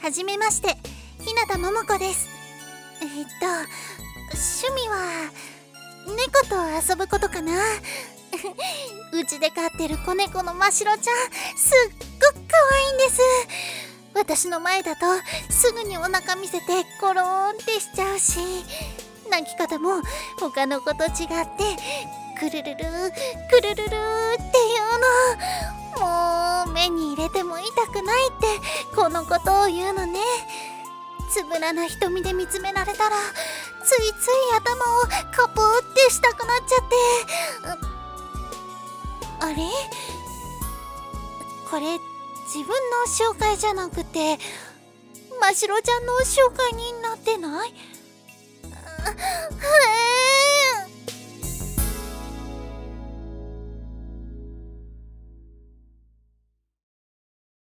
はじめまして、日向桃子です。趣味は猫と遊ぶことかな。うちで飼ってる子猫のましろちゃん、すっごく可愛いんです。私の前だとすぐにお腹見せてコローンってしちゃうし、泣き方も他の子と違ってくるるるくるるるっていうの。もう目に入れても痛くないってこのことを言うのね。つぶらな瞳で見つめられたらついつい頭をカポーってしたくなっちゃって。あれ、これ自分の紹介じゃなくてましろちゃんの紹介になってない？